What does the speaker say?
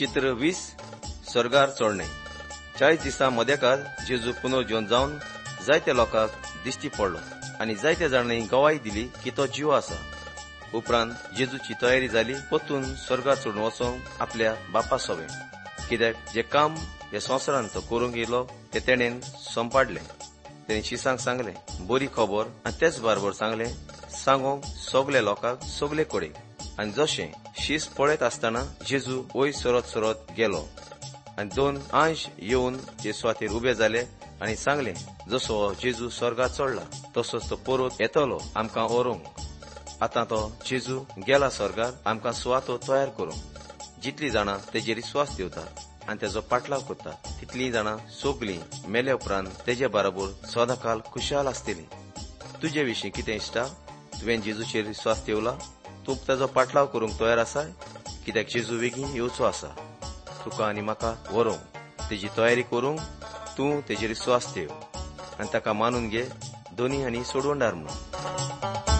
चित्र 20 स्वर्गार चोडणे. 40 दिसा मदेकार जेजू पुनर्जीवन जावन जायत्या लोकांक दिश्टी पडलो आनी जायत्या जाणांनी गवाही दिली की तो जीव आसा. उपरांत जेजूची तयारी जाली परतून स्वर्गार चडून वचोंक आपल्या बापा सोबे. कित्याक जे काम ह्या संवसारान तो करूंक येयलो ते तेणेन संपाडले. तेणे शिसांक सांगले बरी खबर आनी तेच बरोबर सांगले सांगोंक सगल्या लोकांक सगले कडेक. आनी जशें शीस पळयत आसतना जेजू वयर सरत गेलो आनी 2 अंश येवन ते सुवातेर उबे जाले आनी सांगले जसो जेजू स्वर्गात चडला तसोच तो परत येतलो आमकां व्हरूंक. आतां तो जेजू गेला स्वर्गार आमकां सुवातो तयार करूंक. जितली जाणां तेजेर विस्वास दिवतात आनी तेजो पाटलाव करतात तितलीं जाणां सगलीं मेले उपरांत तेजे बरोबर सदांकाल खुशाल आसतलीं. तुजे विशीं कितें इश्टा? तुवें जेजूचेर विस्वास ठेवला? तूं तेजो पाटलाव करूंक तयार आसाय? कित्याक जेजू बेगीन येवचो आसा तुका आनी म्हाका व्हरूंक. तेजी तयारी करूंक तूं तेजेर विस्वास ठेव आनी ताका मानून घे दोनी आनी सोडवंडार म्हणून.